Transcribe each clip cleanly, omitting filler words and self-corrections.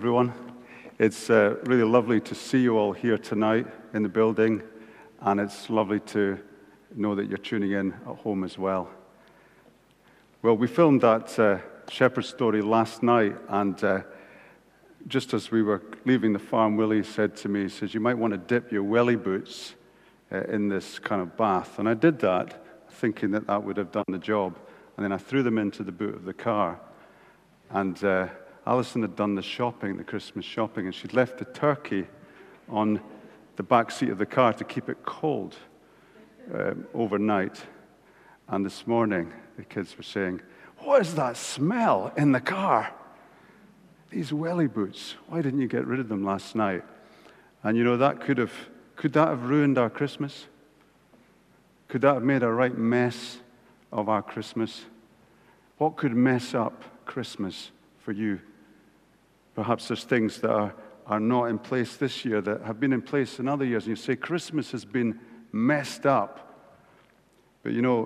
Everyone. It's really lovely to see you all here tonight in the building, and it's lovely to know that you're tuning in at home as well. Well, we filmed that shepherd story last night, and just as we were leaving the farm, Willie said to me, he says, you might want to dip your welly boots in this kind of bath. And I did that, thinking that that would have done the job. And then I threw them into the boot of the car. And Alison had done the shopping, the Christmas shopping, and she'd left the turkey on the back seat of the car to keep it cold overnight. And this morning, the kids were saying, what is that smell in the car? These welly boots, why didn't you get rid of them last night? And you know, could that have ruined our Christmas? Could that have made a right mess of our Christmas? What could mess up Christmas for you? Perhaps there's things that are not in place this year that have been in place in other years, and you say, Christmas has been messed up. But you know,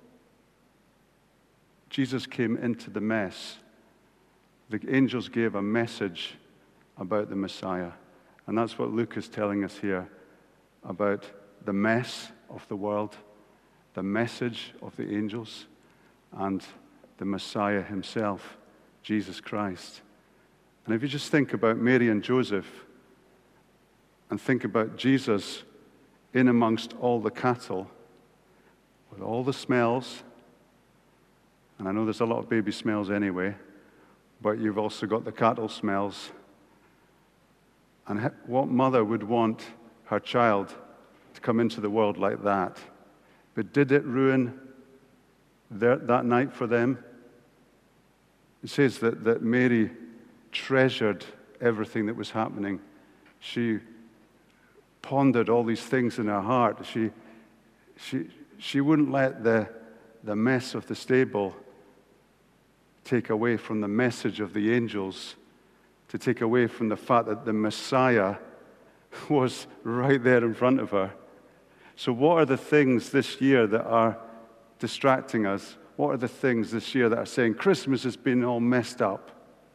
Jesus came into the mess. The angels gave a message about the Messiah. And that's what Luke is telling us here about the mess of the world, the message of the angels, and the Messiah himself, Jesus Christ. And if you just think about Mary and Joseph and think about Jesus in amongst all the cattle with all the smells, and I know there's a lot of baby smells anyway, but you've also got the cattle smells. And what mother would want her child to come into the world like that? But did it ruin that night for them? It says that Mary treasured everything that was happening. She pondered all these things in her heart. She wouldn't let the mess of the stable take away from the message of the angels, to take away from the fact that the Messiah was right there in front of her. So what are the things this year that are distracting us? What are the things this year that are saying, Christmas has been all messed up?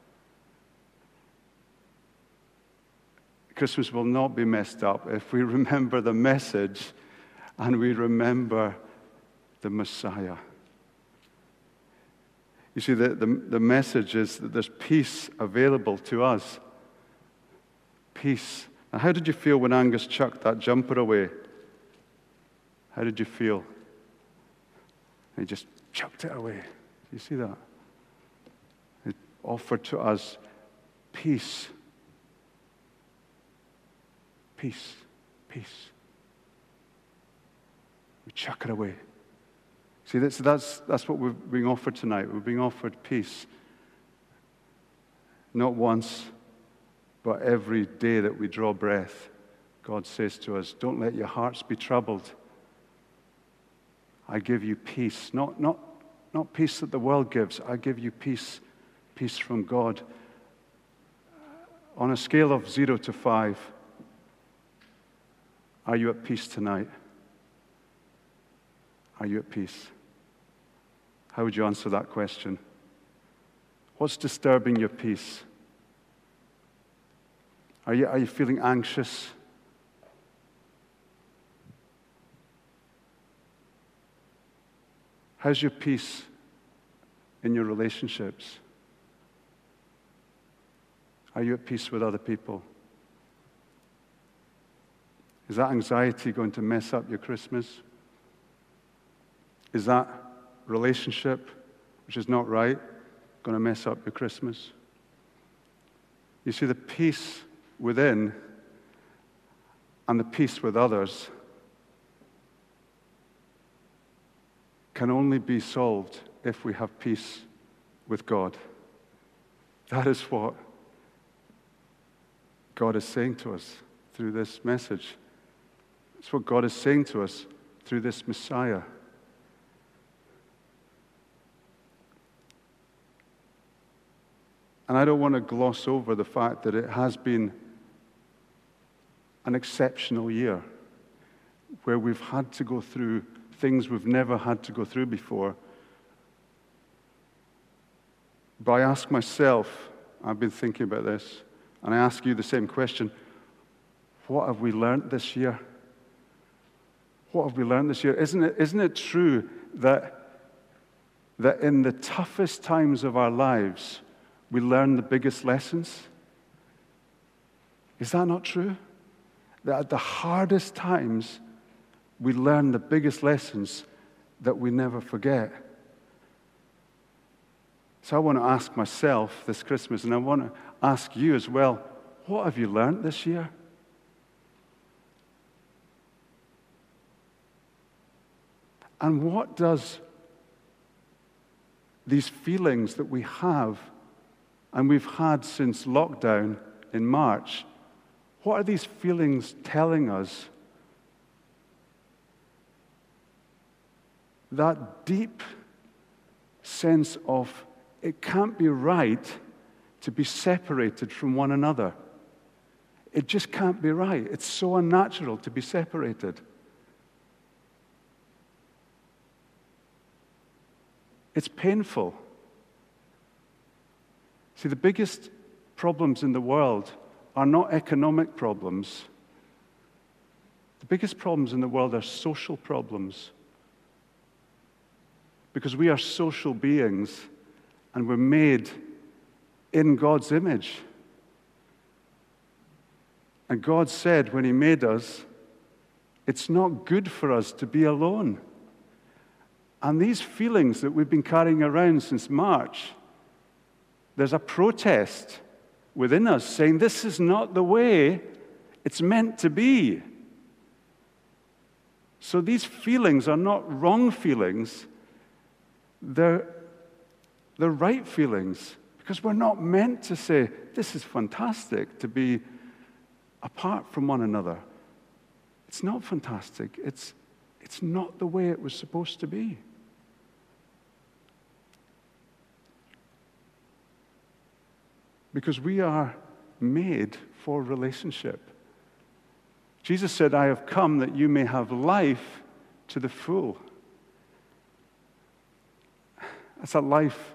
Christmas will not be messed up if we remember the message and we remember the Messiah. You see, the message is that there's peace available to us. Peace. Now, how did you feel when Angus chucked that jumper away? How did you feel? He just chucked it away. You see that? It offered to us peace. Peace. Peace. We chuck it away. See, that's what we're being offered tonight. We're being offered peace. Not once, but every day that we draw breath, God says to us, don't let your hearts be troubled. I give you peace. Not peace that the world gives. I give you peace from God. On a scale of 0 to 5, are you at peace tonight? Are you at peace? How would you answer that question? What's disturbing your peace? Are you feeling anxious? How's your peace in your relationships? Are you at peace with other people? Is that anxiety going to mess up your Christmas? Is that relationship, which is not right, going to mess up your Christmas? You see, the peace within and the peace with others can only be solved if we have peace with God. That is what God is saying to us through this message. It's what God is saying to us through this Messiah. And I don't want to gloss over the fact that it has been an exceptional year where we've had to go through things we've never had to go through before. But I ask myself, I've been thinking about this, And I ask you the same question. What have we learned this year? What have we learned this year? Isn't it true that in the toughest times of our lives, we learn the biggest lessons? Is that not true? That at the hardest times, we learn the biggest lessons that we never forget. So I want to ask myself this Christmas, and I want to ask you as well, what have you learned this year? And what does these feelings that we have, and we've had since lockdown in March, what are these feelings telling us? That deep sense of it can't be right to be separated from one another. It just can't be right. It's so unnatural to be separated. It's painful. See, the biggest problems in the world are not economic problems. The biggest problems in the world are social problems. Because we are social beings and we're made in God's image. And God said when He made us, it's not good for us to be alone. And these feelings that we've been carrying around since March, there's a protest within us saying this is not the way it's meant to be. So these feelings are not wrong feelings. They're right feelings, because we're not meant to say, this is fantastic to be apart from one another. It's not fantastic. It's not the way it was supposed to be. Because we are made for relationship. Jesus said, I have come that you may have life to the full. That's a life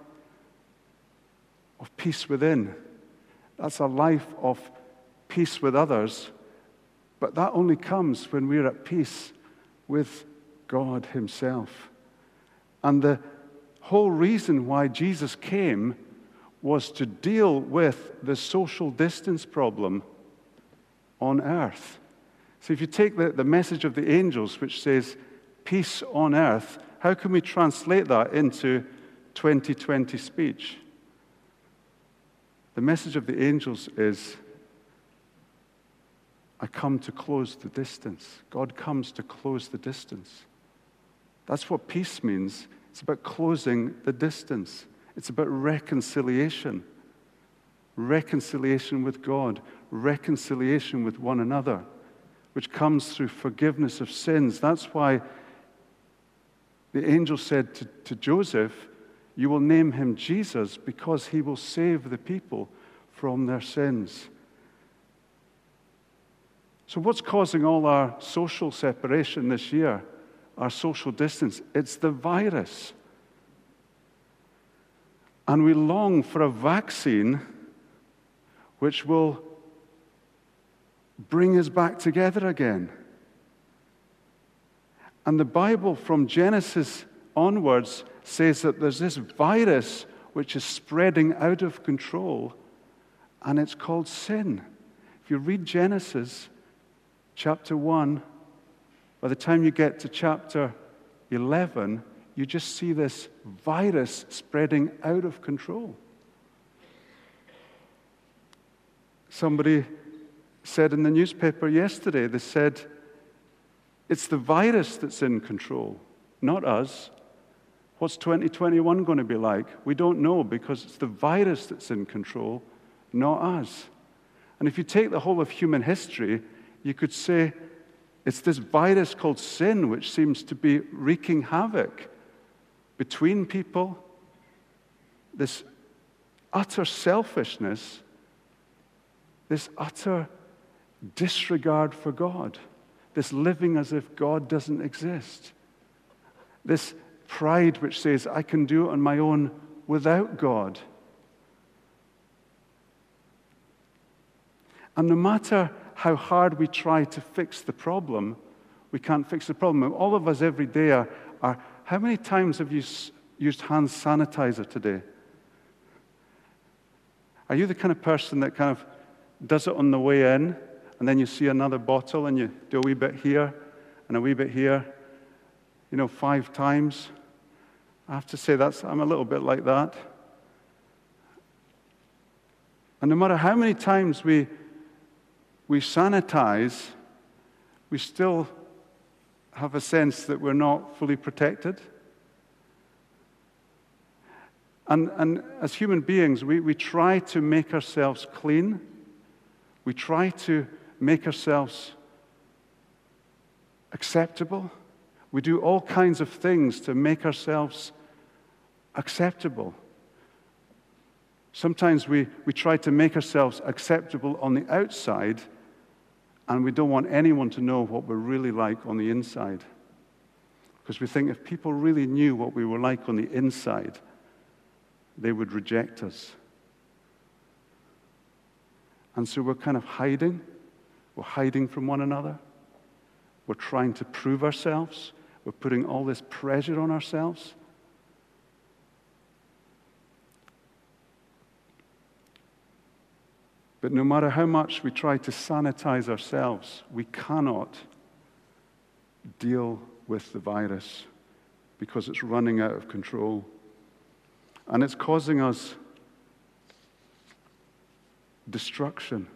of peace within. That's a life of peace with others. But that only comes when we're at peace with God Himself. And the whole reason why Jesus came was to deal with the social distance problem on earth. So if you take the message of the angels, which says peace on earth, how can we translate that into 2020 speech? The message of the angels is, I come to close the distance. God comes to close the distance. That's what peace means. It's about closing the distance. It's about reconciliation. Reconciliation with God. Reconciliation with one another, which comes through forgiveness of sins. That's why the angel said to Joseph, you will name him Jesus because he will save the people from their sins. So what's causing all our social separation this year, our social distance? It's the virus. And we long for a vaccine which will bring us back together again. And the Bible from Genesis onwards says that there's this virus which is spreading out of control, and it's called sin. If you read Genesis chapter 1, by the time you get to chapter 11, you just see this virus spreading out of control. Somebody said in the newspaper yesterday, they said, it's the virus that's in control, not us. What's 2021 going to be like? We don't know, because it's the virus that's in control, not us. And if you take the whole of human history, you could say it's this virus called sin which seems to be wreaking havoc between people, this utter selfishness, this utter disregard for God, this living as if God doesn't exist, this pride which says, I can do it on my own without God. And no matter how hard we try to fix the problem, we can't fix the problem. And all of us every day are how many times have you used hand sanitizer today? Are you the kind of person that kind of does it on the way in, and then you see another bottle and you do a wee bit here and a wee bit here, 5 times? I have to say I'm a little bit like that. And no matter how many times we sanitize, we still have a sense that we're not fully protected. And as human beings, we try to make ourselves clean. We try to make ourselves acceptable. We do all kinds of things to make ourselves acceptable. Sometimes we try to make ourselves acceptable on the outside, and we don't want anyone to know what we're really like on the inside. Because we think if people really knew what we were like on the inside, they would reject us. And so we're kind of hiding. We're hiding from one another. We're trying to prove ourselves. We're putting all this pressure on ourselves. But no matter how much we try to sanitize ourselves, we cannot deal with the virus because it's running out of control. And it's causing us destruction.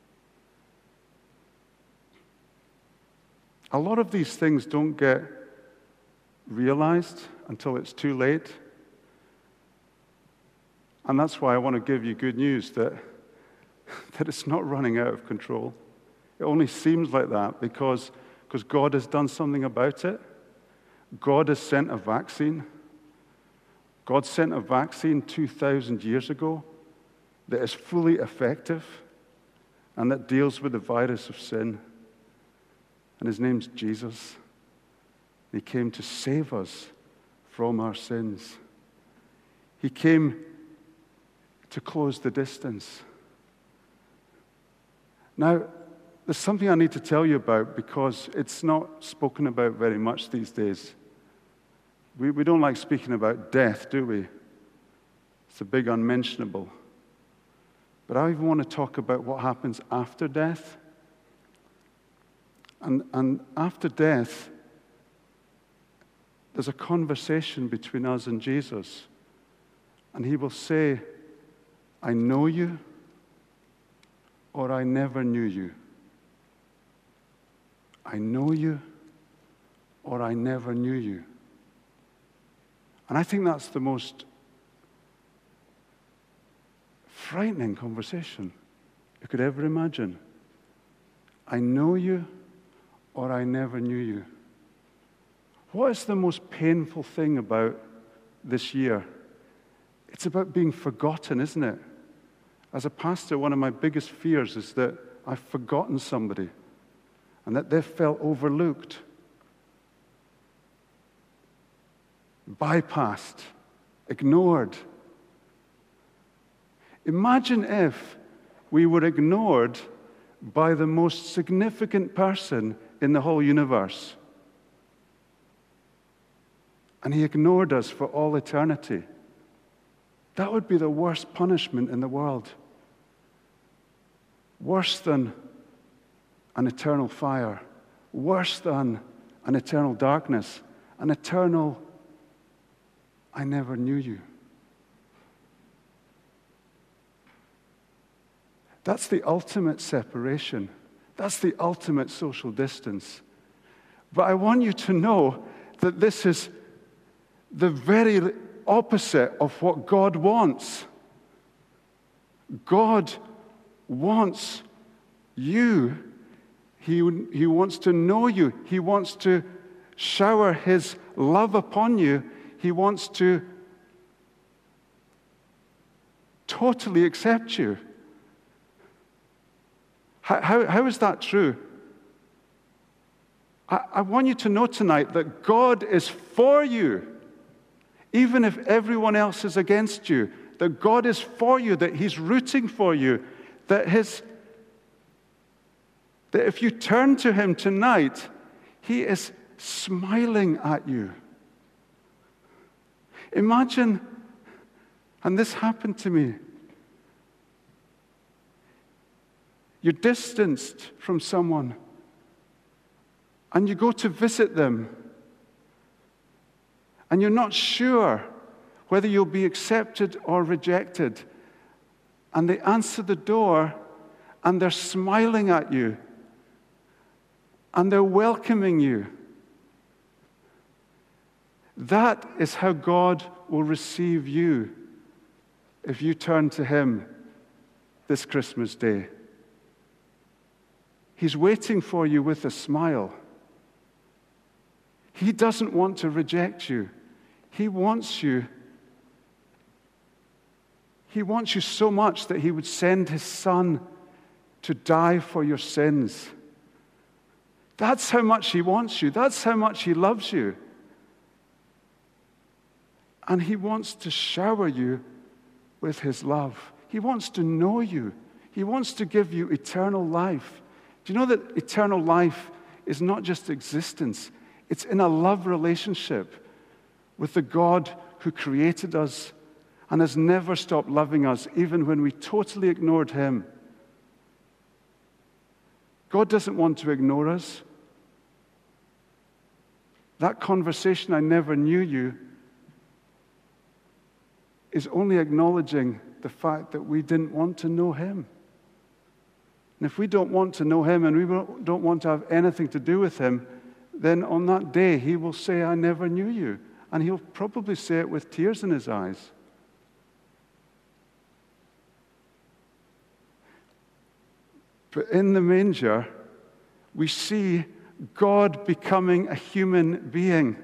A lot of these things don't get realized until it's too late. And that's why I want to give you good news that it's not running out of control. It only seems like that because God has done something about it. God has sent a vaccine. God sent a vaccine 2,000 years ago that is fully effective and that deals with the virus of sin. And his name's Jesus. He came to save us from our sins. He came to close the distance. Now, there's something I need to tell you about because it's not spoken about very much these days. We don't like speaking about death, do we? It's a big unmentionable. But I even want to talk about what happens after death. And after death, there's a conversation between us and Jesus. And he will say, I know you, or I never knew you. I know you, or I never knew you. And I think that's the most frightening conversation you could ever imagine. I know you, or I never knew you. What is the most painful thing about this year? It's about being forgotten, isn't it? As a pastor, one of my biggest fears is that I've forgotten somebody and that they've felt overlooked, bypassed, ignored. Imagine if we were ignored by the most significant person in the whole universe. And he ignored us for all eternity. That would be the worst punishment in the world. Worse than an eternal fire. Worse than an eternal darkness. An eternal, I never knew you. That's the ultimate separation. That's the ultimate social distance. But I want you to know that this is the very opposite of what God wants. God wants you. He wants to know you. He wants to shower his love upon you. He wants to totally accept you. How is that true? I want you to know tonight that God is for you, even if everyone else is against you. That God is for you, that he's rooting for you, that his That if you turn to him tonight, he is smiling at you. Imagine, and this happened to me, you're distanced from someone and you go to visit them and you're not sure whether you'll be accepted or rejected. And they answer the door and they're smiling at you and they're welcoming you. That is how God will receive you if you turn to him this Christmas day. He's waiting for you with a smile. He doesn't want to reject you. He wants you. He wants you so much that he would send his son to die for your sins. That's how much he wants you. That's how much he loves you. And he wants to shower you with his love. He wants to know you. He wants to give you eternal life. Do you know that eternal life is not just existence? It's in a love relationship with the God who created us and has never stopped loving us, even when we totally ignored him. God doesn't want to ignore us. That conversation, "I never knew you," is only acknowledging the fact that we didn't want to know him. And if we don't want to know him and we don't want to have anything to do with him, then on that day he will say, "I never knew you." And he'll probably say it with tears in his eyes. But in the manger, we see God becoming a human being.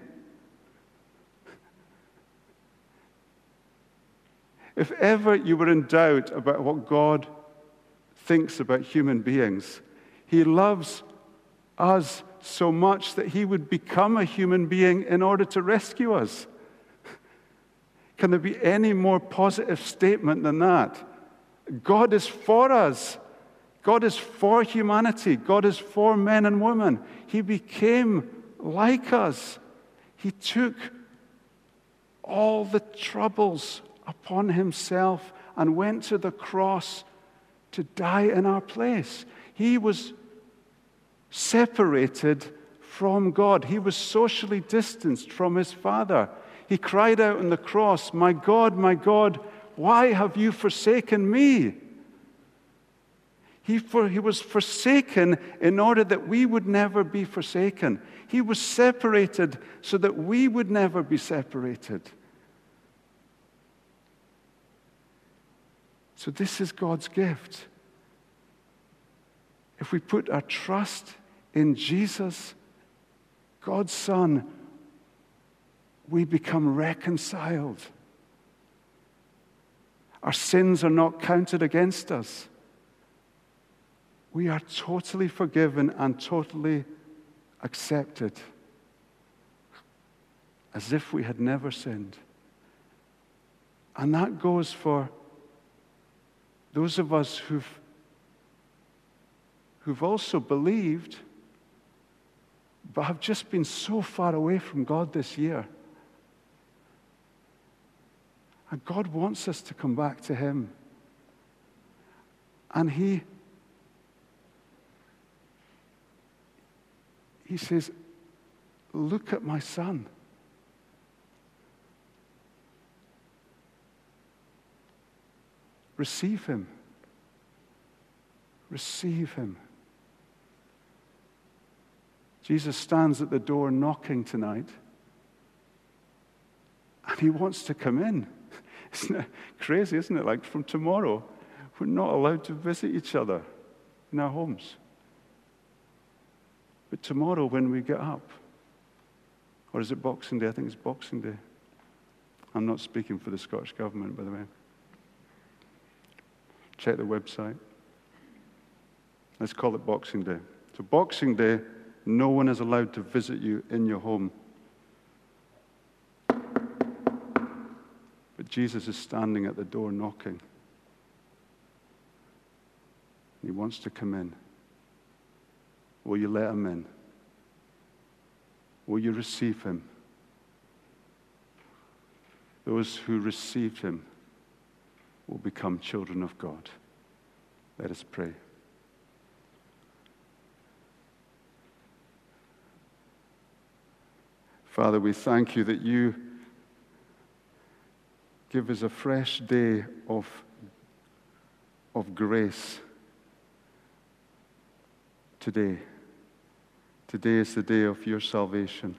If ever you were in doubt about what God thinks about human beings, he loves us so much that he would become a human being in order to rescue us. Can there be any more positive statement than that? God is for us. God is for humanity. God is for men and women. He became like us. He took all the troubles upon himself and went to the cross to die in our place. He was separated from God. He was socially distanced from his Father. He cried out on the cross, my God, why have you forsaken me?" He was forsaken in order that we would never be forsaken. He was separated so that we would never be separated. So this is God's gift. If we put our trust in Jesus, God's Son, we become reconciled. Our sins are not counted against us. We are totally forgiven and totally accepted, as if we had never sinned. And that goes for those of us who've also believed, but have just been so far away from God this year. And God wants us to come back to him. And He says, look at my son. Receive him. Receive him. Jesus stands at the door knocking tonight. And he wants to come in. Isn't it crazy, isn't it? Like from tomorrow, we're not allowed to visit each other in our homes. But tomorrow when we get up, or is it Boxing Day? I think it's Boxing Day. I'm not speaking for the Scottish Government, by the way. Check the website. Let's call it Boxing Day. So Boxing Day, no one is allowed to visit you in your home. But Jesus is standing at the door knocking. He wants to come in. Will you let him in? Will you receive him? Those who received him will become children of God. Let us pray. Father, we thank you that you give us a fresh day of grace today. Today is the day of your salvation.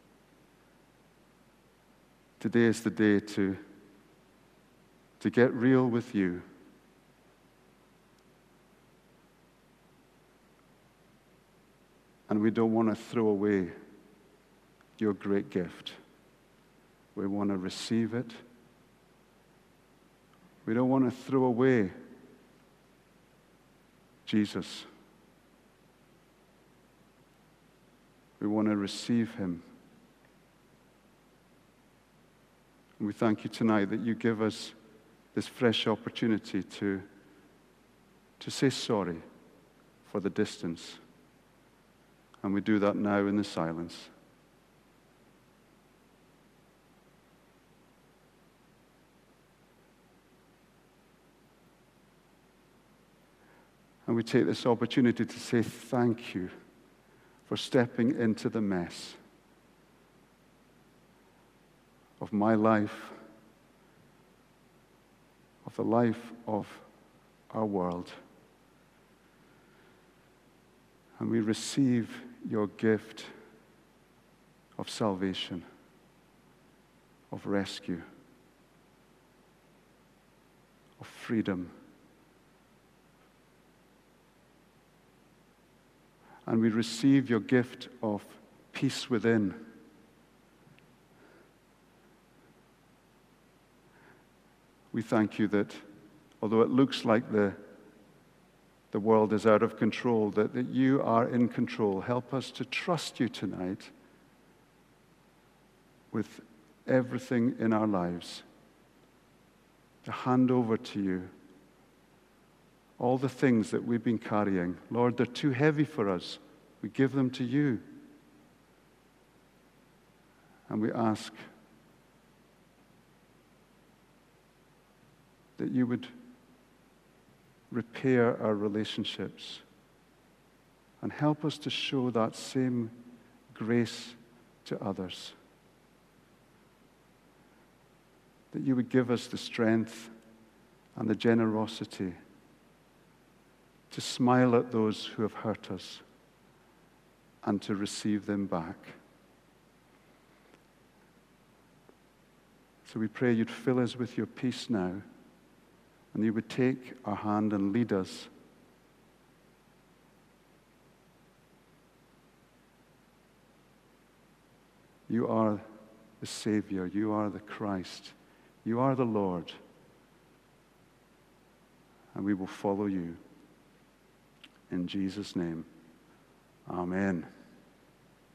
Today is the day to get real with you. And we don't want to throw away your great gift. We want to receive it. We don't want to throw away Jesus. We want to receive him. And we thank you tonight that you give us this fresh opportunity to say sorry for the distance. And we do that now in the silence. And we take this opportunity to say thank you for stepping into the mess of my life, of the life of our world. And we receive your gift of salvation, of rescue, of freedom. And we receive your gift of peace within. We thank you that although it looks like the world is out of control, that you are in control. Help us to trust you tonight with everything in our lives, to hand over to you all the things that we've been carrying. Lord, they're too heavy for us. We give them to you. And we ask that you would repair our relationships and help us to show that same grace to others. That you would give us the strength and the generosity to smile at those who have hurt us and to receive them back. So we pray you'd fill us with your peace now, and you would take our hand and lead us You are the Savior. You are the Christ. You are the Lord. And we will follow you. In Jesus' name, amen.